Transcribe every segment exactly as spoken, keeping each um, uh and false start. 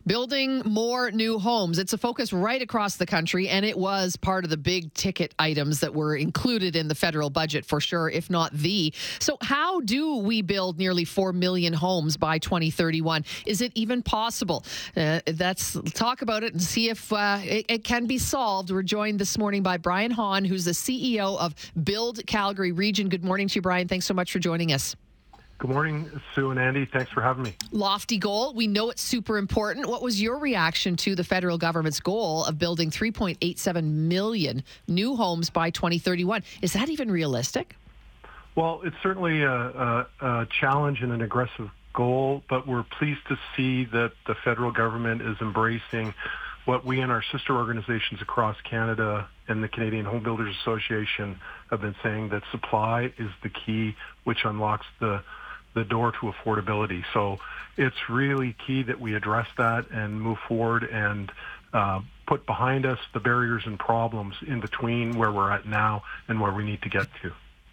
Building more new homes. It's a focus right across the country, and it was part of the big ticket items that were included in the federal budget for sure, if not the. So how do we build nearly four million homes by twenty thirty-one? Is it even possible? Uh, let's talk about it and see if uh, it, it can be solved. We're joined this morning by Brian Hahn, who's the C E O of Build Calgary Region. Good morning to you, Brian. Thanks so much for joining us. Good morning, Sue and Andy. Thanks for having me. Lofty goal. We know it's super important. What was your reaction to the federal government's goal of building three point eight seven million new homes by twenty thirty-one? Is that even realistic? Well, it's certainly a, a, a challenge and an aggressive goal, but we're pleased to see that the federal government is embracing what we and our sister organizations across Canada and the Canadian Home Builders Association have been saying, that supply is the key which unlocks the the door to affordability. So it's really key that we address that and move forward and uh, put behind us the barriers and problems in between where we're at now and where we need to get to.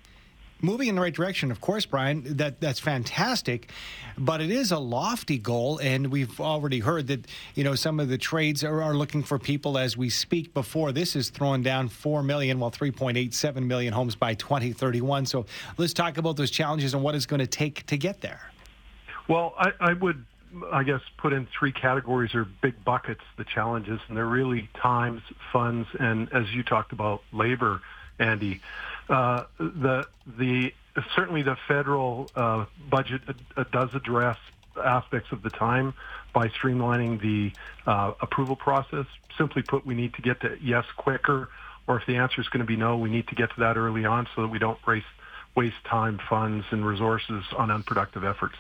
Moving in the right direction, of course, Brian, that that's fantastic, but it is a lofty goal, and we've already heard that, you know, some of the trades are, are looking for people as we speak. Before this is throwing down four million, well, three point eight seven million homes by twenty thirty-one. So let's talk about those challenges and what it's going to take to get there. Well, I, I would, I guess, put in three categories or big buckets, the challenges, and they're really times, funds, and as you talked about, labor, Andy. Uh, the the certainly the federal uh, budget uh, does address aspects of the time by streamlining the uh, approval process. Simply put, we need to get to yes quicker, or if the answer is going to be no, we need to get to that early on so that we don't waste waste time, funds, and resources on unproductive efforts.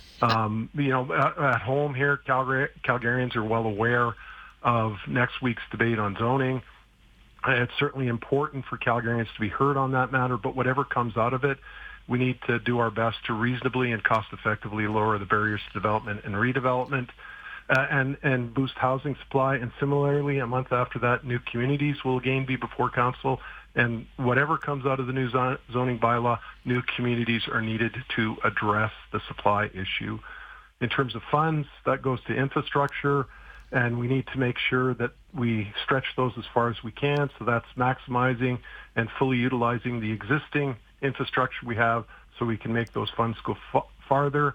Um, you know, at, at home here, Calgary, Calgarians are well aware of next week's debate on zoning. It's certainly important for Calgarians to be heard on that matter, but whatever comes out of it, we need to do our best to reasonably and cost-effectively lower the barriers to development and redevelopment uh, and, and boost housing supply. And similarly, a month after that, new communities will again be before council. And whatever comes out of the new zoning bylaw, new communities are needed to address the supply issue. In terms of funds, that goes to infrastructure. And we need to make sure that we stretch those as far as we can. So that's maximizing and fully utilizing the existing infrastructure we have so we can make those funds go f- farther.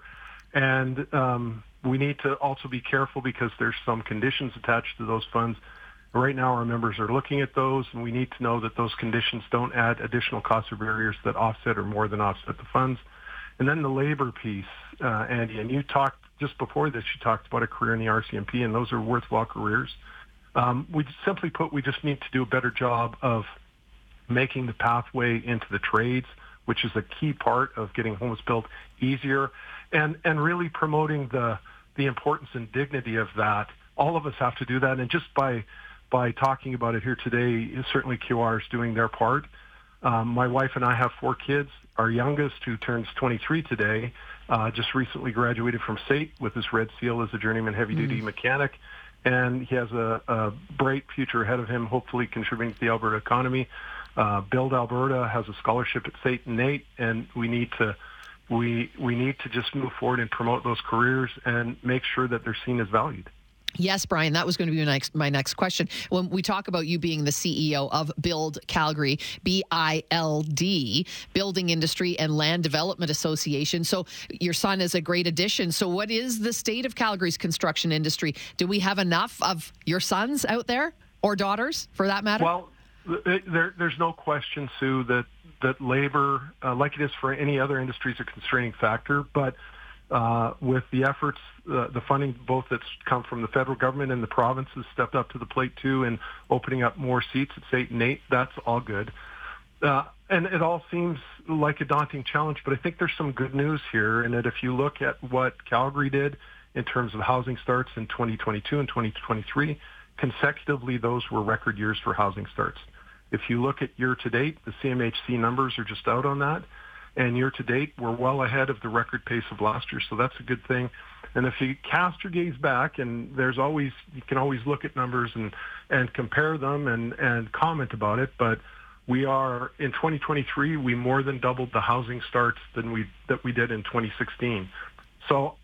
And um, we need to also be careful because there's some conditions attached to those funds. Right now, our members are looking at those, and we need to know that those conditions don't add additional costs or barriers that offset or more than offset the funds. And then the labor piece, uh, Andy, and you talked just before this, you talked about a career in the R C M P, and those are worthwhile careers. Um, we simply put, we just need to do a better job of making the pathway into the trades, which is a key part of getting homes built easier, and, and really promoting the the importance and dignity of that. All of us have to do that, and just by by talking about it here today, certainly Q R is doing their part. Um, my wife and I have four kids. Our youngest, who turns twenty-three today, uh, just recently graduated from S A T with his red seal as a journeyman heavy-duty mm. mechanic, and he has a, a bright future ahead of him, hopefully contributing to the Alberta economy. Uh, Build Alberta has a scholarship at S A T and N A T, and we need to we we need to just move forward and promote those careers and make sure that they're seen as valued. Yes, Brian, that was going to be my next, my next question. When we talk about you being the C E O of Build Calgary, B I L D, Building Industry and Land Development Association. So your son is a great addition. So what is the state of Calgary's construction industry? Do we have enough of your sons out there, or daughters for that matter? Well, there, there's no question, Sue, that, that labor, uh, like it is for any other industry, is a constraining factor. But Uh, with the efforts, uh, the funding both that's come from the federal government and the provinces stepped up to the plate too, and opening up more seats at S A T and N A T, that's all good. Uh, and it all seems like a daunting challenge, but I think there's some good news here, and that if you look at what Calgary did in terms of housing starts in twenty twenty-two and twenty twenty-three, consecutively those were record years for housing starts. If you look at year-to-date, the C M H C numbers are just out on that. And year-to-date, we're well ahead of the record pace of last year, so that's a good thing. And if you cast your gaze back, and there's always, you can always look at numbers and, and compare them and, and comment about it, but we are, in twenty twenty-three, we more than doubled the housing starts than we that we did in twenty sixteen. So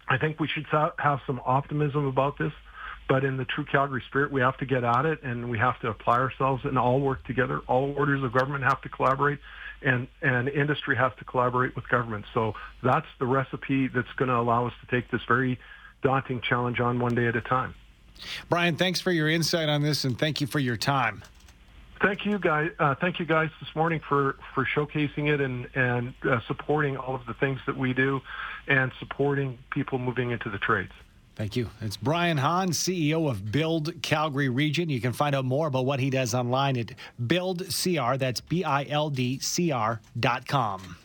I think we should have some optimism about this, but in the true Calgary spirit, we have to get at it, and we have to apply ourselves and all work together. All orders of government have to collaborate, and, and industry has to collaborate with government. So that's the recipe that's going to allow us to take this very daunting challenge on one day at a time. Brian, thanks for your insight on this, and thank you for your time. Thank you, guys. Uh, thank you, guys, this morning for, for showcasing it and and uh, supporting all of the things that we do, and supporting people moving into the trades. Thank you. It's Brian Hahn, C E O of Build Calgary Region. You can find out more about what he does online at Build C R. That's B I L D C R dot com.